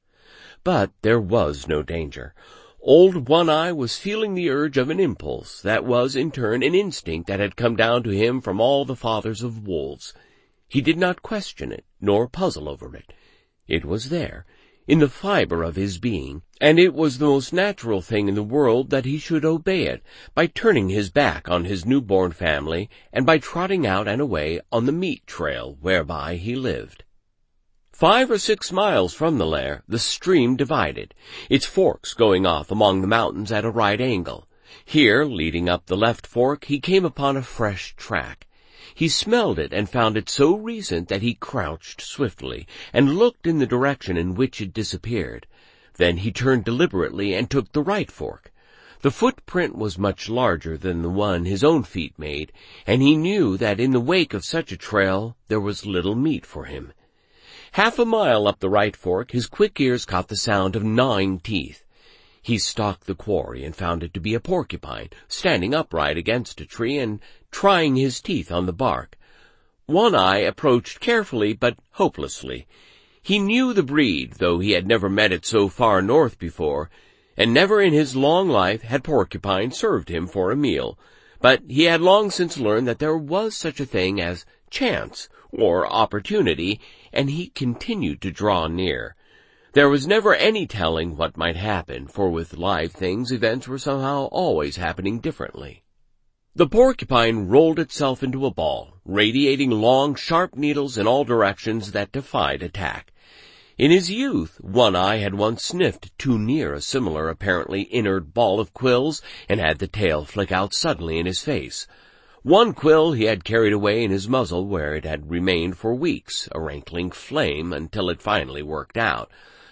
But there was no danger. Old One-Eye was feeling the urge of an impulse that was, in turn, an instinct that had come down to him from all the fathers of wolves. He did not question it, nor puzzle over it. It was there, in the fiber of his being, and it was the most natural thing in the world that he should obey it, by turning his back on his newborn family, and by trotting out and away on the meat trail whereby he lived. 5 or 6 miles from the lair, the stream divided, its forks going off among the mountains at a right angle. Here, leading up the left fork, he came upon a fresh track. He smelled it and found it so recent that he crouched swiftly and looked in the direction in which it disappeared. Then he turned deliberately and took the right fork. The footprint was much larger than the one his own feet made, and he knew that in the wake of such a trail there was little meat for him. Half a mile up the right fork, his quick ears caught the sound of gnawing teeth. He stalked the quarry and found it to be a porcupine, standing upright against a tree and trying his teeth on the bark. One-Eye approached carefully but hopelessly. He knew the breed, though he had never met it so far north before, and never in his long life had porcupine served him for a meal. But he had long since learned that there was such a thing as chance or opportunity, and he continued to draw near. There was never any telling what might happen, for with live things events were somehow always happening differently. The porcupine rolled itself into a ball, radiating long, sharp needles in all directions that defied attack. In his youth, One-Eye had once sniffed too near a similar, apparently inert ball of quills and had the tail flick out suddenly in his face. One quill he had carried away in his muzzle, where it had remained for weeks, a rankling flame, until it finally worked out.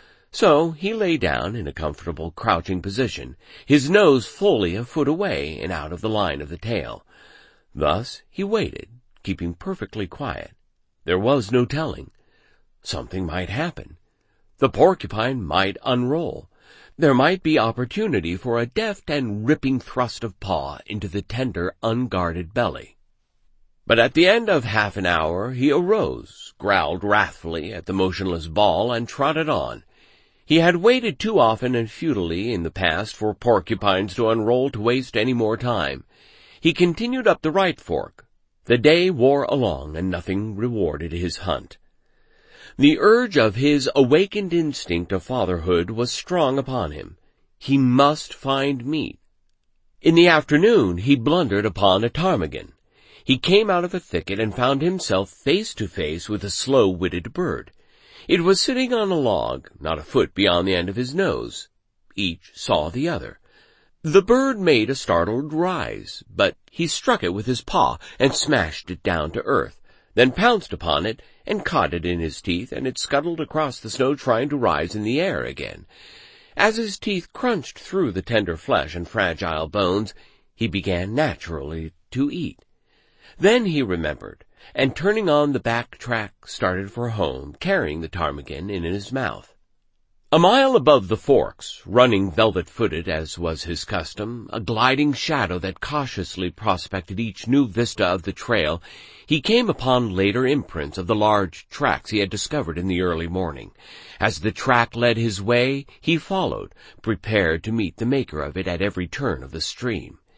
So he lay down in a comfortable crouching position, his nose fully a foot away and out of the line of the tail. Thus he waited, keeping perfectly quiet. There was no telling. Something might happen. The porcupine might unroll. There might be opportunity for a deft and ripping thrust of paw into the tender, unguarded belly. But at the end of half an hour he arose, growled wrathfully at the motionless ball, and trotted on. He had waited too often and futilely in the past for porcupines to unroll to waste any more time. He continued up the right fork. The day wore along, and nothing rewarded his hunt. The urge of his awakened instinct of fatherhood was strong upon him. He must find meat. In the afternoon he blundered upon a ptarmigan. He came out of a thicket and found himself face to face with a slow-witted bird. It was sitting on a log, not a foot beyond the end of his nose. Each saw the other. The bird made a startled rise, but he struck it with his paw and smashed it down to earth, then pounced upon it and caught it in his teeth, and it scuttled across the snow trying to rise in the air again. As his teeth crunched through the tender flesh and fragile bones, he began naturally to eat. Then he remembered, and turning on the back track, started for home, carrying the ptarmigan in his mouth. A mile above the forks, running velvet-footed as was his custom, a gliding shadow that cautiously prospected each new vista of the trail, he came upon later imprints of the large tracks he had discovered in the early morning. As the track led his way, he followed, prepared to meet the maker of it at every turn of the stream.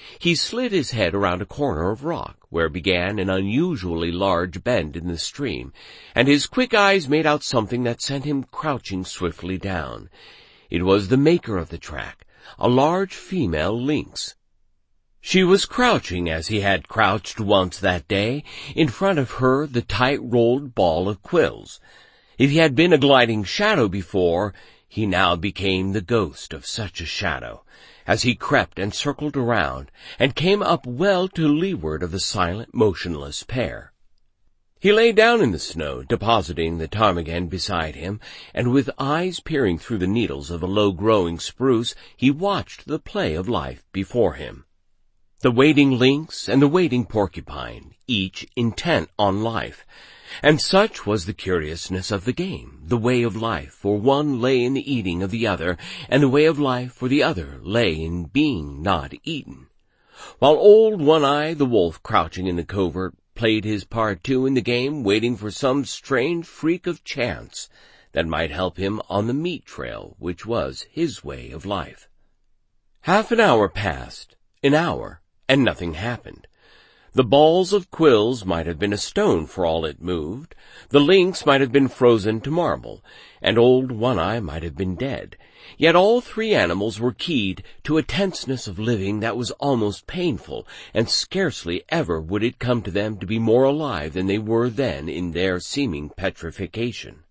He slid his head around a corner of rock, where began an unusually large bend in the stream, and his quick eyes made out something that sent him crouching swiftly down. It was the maker of the track, a large female lynx. She was crouching as he had crouched once that day, in front of her the tight-rolled ball of quills. If he had been a gliding shadow before, he now became the ghost of such a shadow, as he crept and circled around, and came up well to leeward of the silent, motionless pair. He lay down in the snow, depositing the ptarmigan beside him, and with eyes peering through the needles of a low-growing spruce, he watched the play of life before him. The waiting lynx and the waiting porcupine, each intent on life. And such was the curiousness of the game. The way of life for one lay in the eating of the other, and the way of life for the other lay in being not eaten. While old One-Eye the wolf, crouching in the covert, played his part too in the game, waiting for some strange freak of chance that might help him on the meat trail, which was his way of life. Half an hour passed, an hour, and nothing happened. The balls of quills might have been a stone for all it moved, the lynx might have been frozen to marble, and old One-Eye might have been dead. Yet all three animals were keyed to a tenseness of living that was almost painful, and scarcely ever would it come to them to be more alive than they were then in their seeming petrification.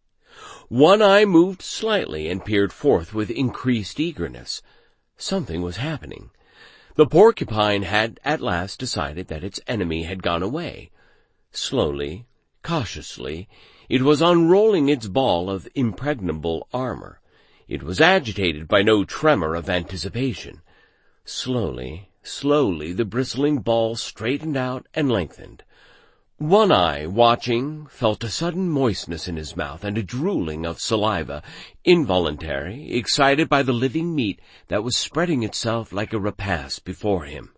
One-Eye moved slightly and peered forth with increased eagerness. Something was happening. The porcupine had at last decided that its enemy had gone away. Slowly, cautiously, it was unrolling its ball of impregnable armor. It was agitated by no tremor of anticipation. Slowly, slowly, the bristling ball straightened out and lengthened. One-Eye, watching, felt a sudden moistness in his mouth and a drooling of saliva, involuntary, excited by the living meat that was spreading itself like a repast before him.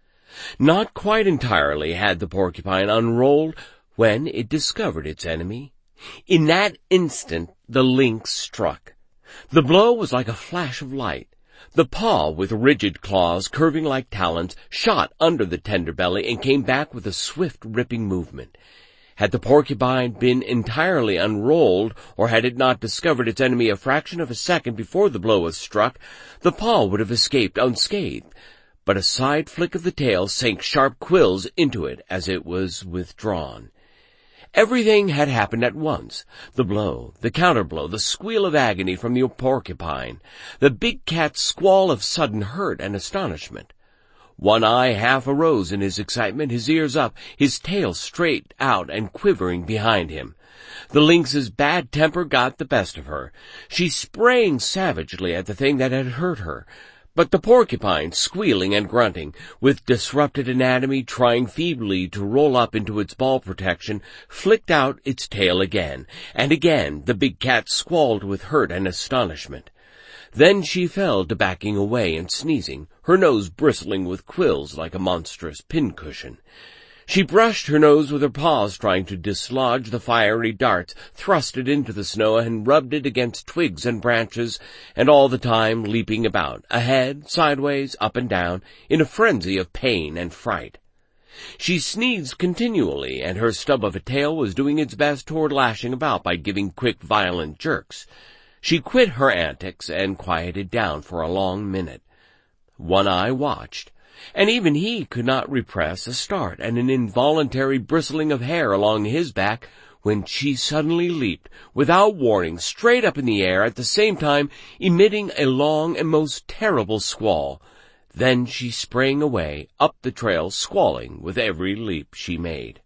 Not quite entirely had the porcupine unrolled when it discovered its enemy. In that instant the lynx struck. The blow was like a flash of light. The paw, with rigid claws curving like talons, shot under the tender belly and came back with a swift, ripping movement. Had the porcupine been entirely unrolled, or had it not discovered its enemy a fraction of a second before the blow was struck, the paw would have escaped unscathed, but a side flick of the tail sank sharp quills into it as it was withdrawn. Everything had happened at once. The blow, the counterblow, the squeal of agony from the porcupine, the big cat's squall of sudden hurt and astonishment. One-Eye half arose in his excitement, his ears up, his tail straight out and quivering behind him. The lynx's bad temper got the best of her. She sprang savagely at the thing that had hurt her. But the porcupine, squealing and grunting, with disrupted anatomy trying feebly to roll up into its ball protection, flicked out its tail again, and again the big cat squalled with hurt and astonishment. Then she fell to backing away and sneezing, her nose bristling with quills like a monstrous pincushion. She brushed her nose with her paws, trying to dislodge the fiery darts, thrust it into the snow, and rubbed it against twigs and branches, and all the time leaping about, ahead, sideways, up and down, in a frenzy of pain and fright. She sneezed continually, and her stub of a tail was doing its best toward lashing about by giving quick, violent jerks. She quit her antics and quieted down for a long minute. One-Eye watched, and even he could not repress a start and an involuntary bristling of hair along his back when she suddenly leaped, without warning, straight up in the air, at the same time emitting a long and most terrible squall. Then she sprang away, up the trail, squalling with every leap she made.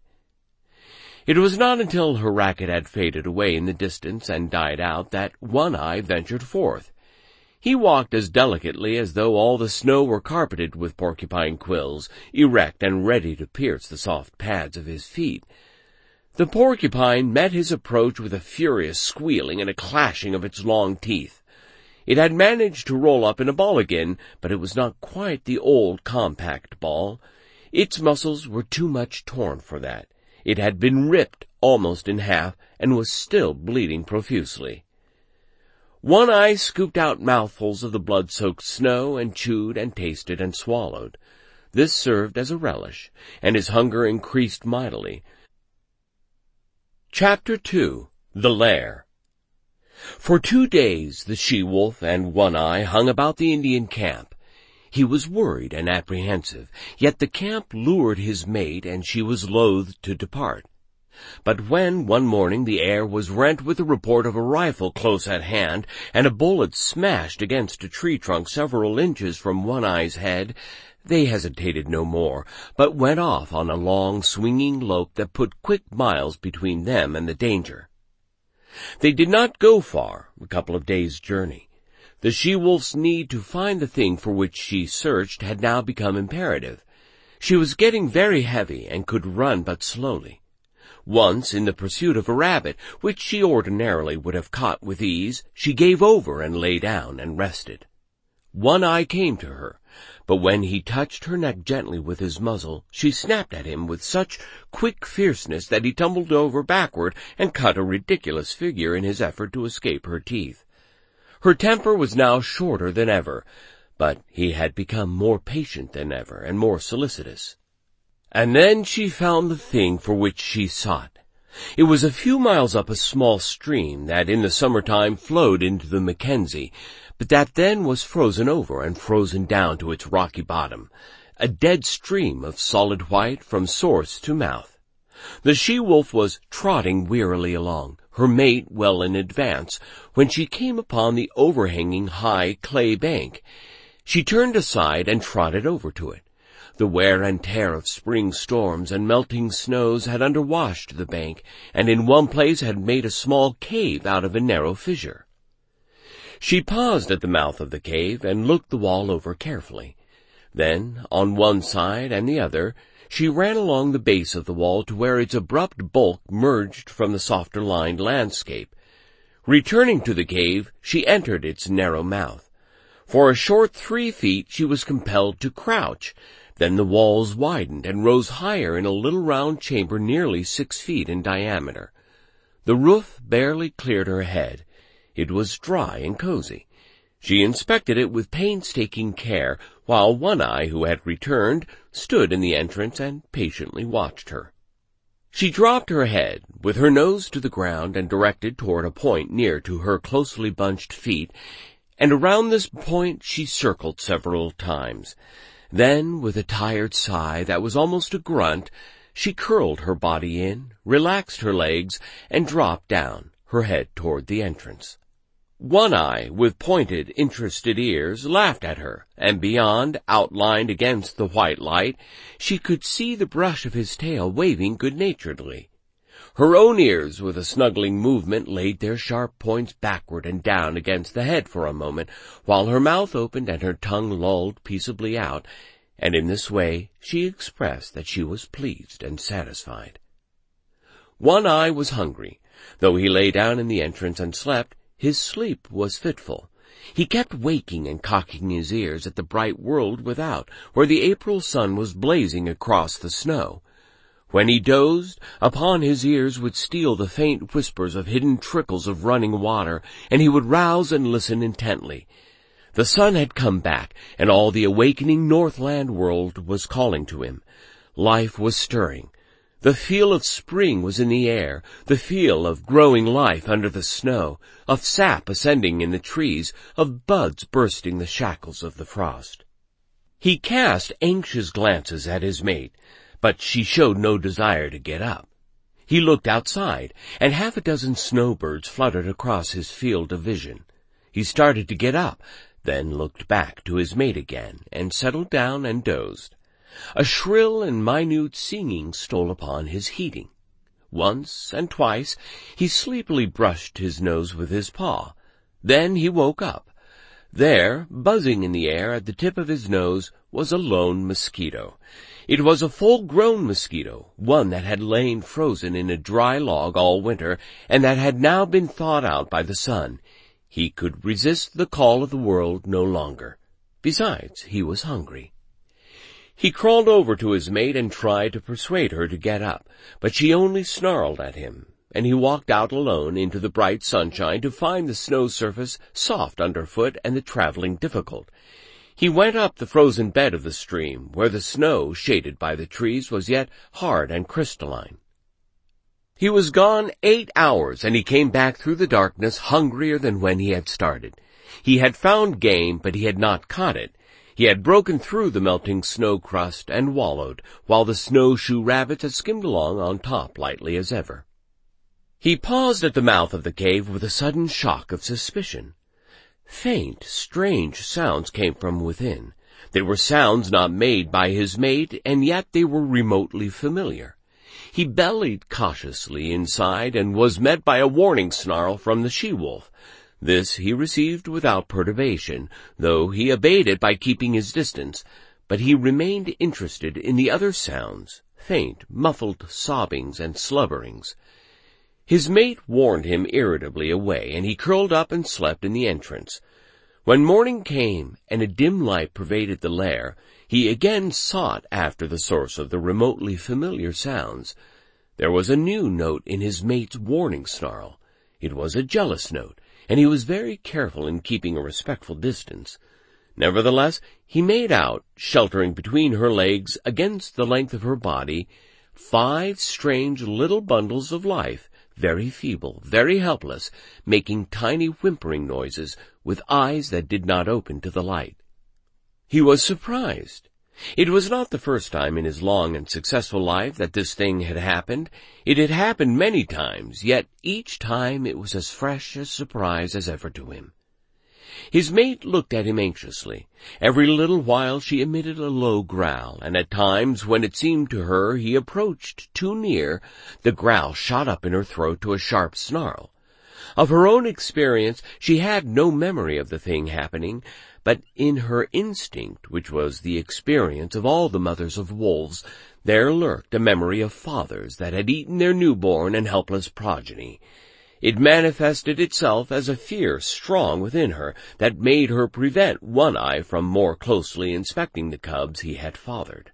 It was not until her racket had faded away in the distance and died out that One-Eye ventured forth. He walked as delicately as though all the snow were carpeted with porcupine quills, erect and ready to pierce the soft pads of his feet. The porcupine met his approach with a furious squealing and a clashing of its long teeth. It had managed to roll up in a ball again, but it was not quite the old compact ball. Its muscles were too much torn for that. It had been ripped almost in half and was still bleeding profusely. One-Eye scooped out mouthfuls of the blood-soaked snow and chewed and tasted and swallowed. This served as a relish, and his hunger increased mightily. Chapter 2. The Lair. For 2 days the she-wolf and One-Eye hung about the Indian camp. He was worried and apprehensive, yet the camp lured his mate, and she was loath to depart. But when one morning the air was rent with the report of a rifle close at hand, and a bullet smashed against a tree trunk several inches from One-Eye's head, they hesitated no more, but went off on a long swinging lope that put quick miles between them and the danger. They did not go far, a couple of days' journey. The she-wolf's need to find the thing for which she searched had now become imperative. She was getting very heavy and could run but slowly. Once, in the pursuit of a rabbit, which she ordinarily would have caught with ease, she gave over and lay down and rested. One-Eye came to her, but when he touched her neck gently with his muzzle, she snapped at him with such quick fierceness that he tumbled over backward and cut a ridiculous figure in his effort to escape her teeth. Her temper was now shorter than ever, but he had become more patient than ever and more solicitous. And then she found the thing for which she sought. It was a few miles up a small stream that in the summertime flowed into the Mackenzie, but that then was frozen over and frozen down to its rocky bottom, a dead stream of solid white from source to mouth. The she-wolf was trotting wearily along, her mate well in advance, when she came upon the overhanging high clay bank. She turned aside and trotted over to it. The wear and tear of spring storms and melting snows had underwashed the bank, and in one place had made a small cave out of a narrow fissure. She paused at the mouth of the cave and looked the wall over carefully. Then, on one side and the other, she ran along the base of the wall to where its abrupt bulk merged from the softer-lined landscape. Returning to the cave, she entered its narrow mouth. For a short 3 feet she was compelled to crouch. Then the walls widened and rose higher in a little round chamber nearly 6 feet in diameter. The roof barely cleared her head. It was dry and cozy. She inspected it with painstaking care, while One-Eye, who had returned, stood in the entrance and patiently watched her. She dropped her head, with her nose to the ground and directed toward a point near to her closely bunched feet, and around this point she circled several times. Then, with a tired sigh that was almost a grunt, she curled her body in, relaxed her legs, and dropped down, her head toward the entrance. One-Eye, with pointed, interested ears, laughed at her, and beyond, outlined against the white light, she could see the brush of his tail waving good-naturedly. Her own ears, with a snuggling movement, laid their sharp points backward and down against the head for a moment, while her mouth opened and her tongue lolled peaceably out, and in this way she expressed that she was pleased and satisfied. One-Eye was hungry. Though he lay down in the entrance and slept, his sleep was fitful. He kept waking and cocking his ears at the bright world without, where the April sun was blazing across the snow. When he dozed, upon his ears would steal the faint whispers of hidden trickles of running water, and he would rouse and listen intently. The sun had come back, and all the awakening Northland world was calling to him. Life was stirring. The feel of spring was in the air, the feel of growing life under the snow, of sap ascending in the trees, of buds bursting the shackles of the frost. He cast anxious glances at his mate, but she showed no desire to get up. He looked outside, and 6 snowbirds fluttered across his field of vision. He started to get up, then looked back to his mate again, and settled down and dozed. A shrill and minute singing stole upon his heating. Once and twice he sleepily brushed his nose with his paw. Then he woke up. There, buzzing in the air at the tip of his nose, was a lone mosquito. It was a full-grown mosquito, one that had lain frozen in a dry log all winter, and that had now been thawed out by the sun. He could resist the call of the world no longer. Besides, he was hungry. He crawled over to his mate and tried to persuade her to get up, but she only snarled at him, and he walked out alone into the bright sunshine to find the snow surface soft underfoot and the traveling difficult. He went up the frozen bed of the stream, where the snow, shaded by the trees, was yet hard and crystalline. He was gone 8 hours, and he came back through the darkness hungrier than when he had started. He had found game, but he had not caught it. He had broken through the melting snow crust and wallowed, while the snowshoe rabbits had skimmed along on top lightly as ever. He paused at the mouth of the cave with a sudden shock of suspicion. Faint, strange sounds came from within. They were sounds not made by his mate, and yet they were remotely familiar. He bellied cautiously inside and was met by a warning snarl from the she-wolf. This he received without perturbation, though he obeyed it by keeping his distance, but he remained interested in the other sounds, faint, muffled sobbings and slubberings. His mate warned him irritably away, and he curled up and slept in the entrance. When morning came and a dim light pervaded the lair, he again sought after the source of the remotely familiar sounds. There was a new note in his mate's warning snarl. It was a jealous note, and he was very careful in keeping a respectful distance. Nevertheless, he made out, sheltering between her legs against the length of her body, 5 strange little bundles of life, very feeble, very helpless, making tiny whimpering noises, with eyes that did not open to the light. He was surprised. It was not the first time in his long and successful life that this thing had happened. It had happened many times, yet each time it was as fresh a surprise as ever to him. His mate looked at him anxiously. Every little while she emitted a low growl, and at times, when it seemed to her he approached too near, the growl shot up in her throat to a sharp snarl. Of her own experience, she had no memory of the thing happening, but in her instinct, which was the experience of all the mothers of wolves, there lurked a memory of fathers that had eaten their newborn and helpless progeny. It manifested itself as a fear strong within her that made her prevent One-Eye from more closely inspecting the cubs he had fathered.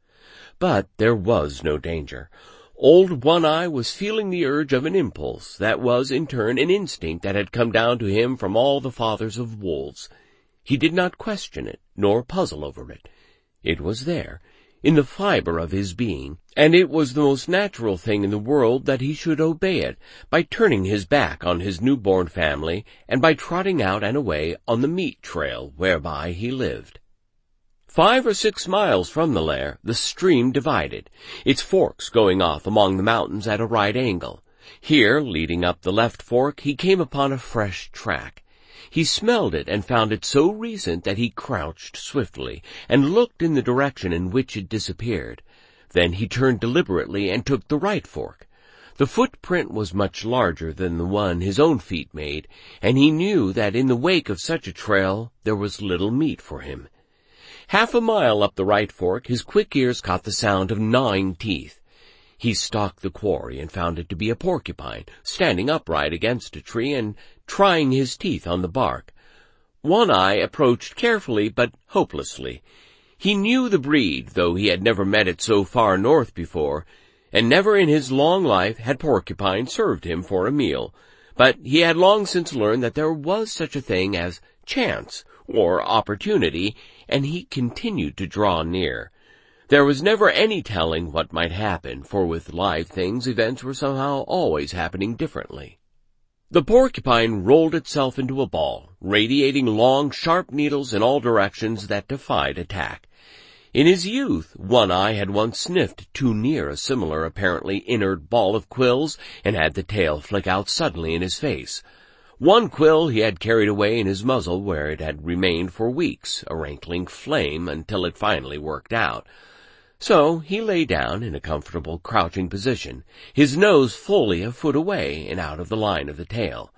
But there was no danger. Old One-Eye was feeling the urge of an impulse that was in turn an instinct that had come down to him from all the fathers of wolves. He did not question it, nor puzzle over it. It was there, in the fiber of his being, and it was the most natural thing in the world that he should obey it, by turning his back on his newborn family, and by trotting out and away on the meat trail whereby he lived. 5 or 6 miles from the lair, the stream divided, its forks going off among the mountains at a right angle. Here, leading up the left fork, he came upon a fresh track. He smelled it and found it so recent that he crouched swiftly and looked in the direction in which it disappeared. Then he turned deliberately and took the right fork. The footprint was much larger than the one his own feet made, and he knew that in the wake of such a trail there was little meat for him. Half a mile up the right fork, his quick ears caught the sound of gnawing teeth. He stalked the quarry and found it to be a porcupine, standing upright against a tree and trying his teeth on the bark. One-Eye approached carefully but hopelessly. He knew the breed, though he had never met it so far north before, and never in his long life had porcupine served him for a meal. But he had long since learned that there was such a thing as chance or opportunity, and he continued to draw near. There was never any telling what might happen, for with live things events were somehow always happening differently. The porcupine rolled itself into a ball, radiating long, sharp needles in all directions that defied attack. In his youth, One-Eye had once sniffed too near a similar apparently inert ball of quills and had the tail flick out suddenly in his face. One quill he had carried away in his muzzle, where it had remained for weeks, a rankling flame, until it finally worked out. So he lay down in a comfortable crouching position, his nose fully a foot away and out of the line of the tail.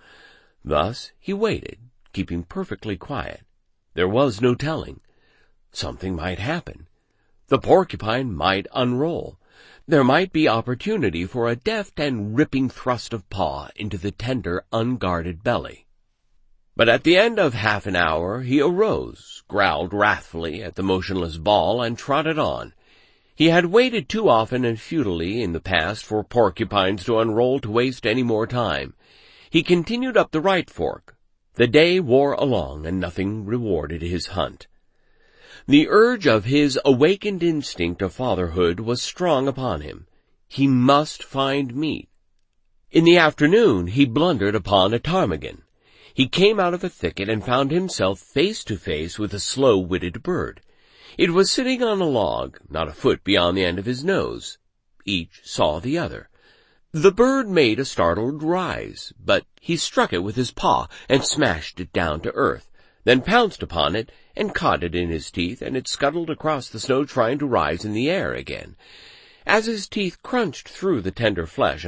Thus he waited, keeping perfectly quiet. There was no telling. Something might happen. The porcupine might unroll. There might be opportunity for a deft and ripping thrust of paw into the tender, unguarded belly. But at the end of half an hour he arose, growled wrathfully at the motionless ball, and trotted on. He had waited too often and futilely in the past for porcupines to unroll to waste any more time. He continued up the right fork. The day wore along, and nothing rewarded his hunt. The urge of his awakened instinct of fatherhood was strong upon him. He must find meat. In the afternoon he blundered upon a ptarmigan. He came out of a thicket and found himself face to face with a slow-witted bird. It was sitting on a log, not a foot beyond the end of his nose. Each saw the other. The bird made a startled rise, but he struck it with his paw and smashed it down to earth, then pounced upon it and caught it in his teeth, and it scuttled across the snow trying to rise in the air again. As his teeth crunched through the tender flesh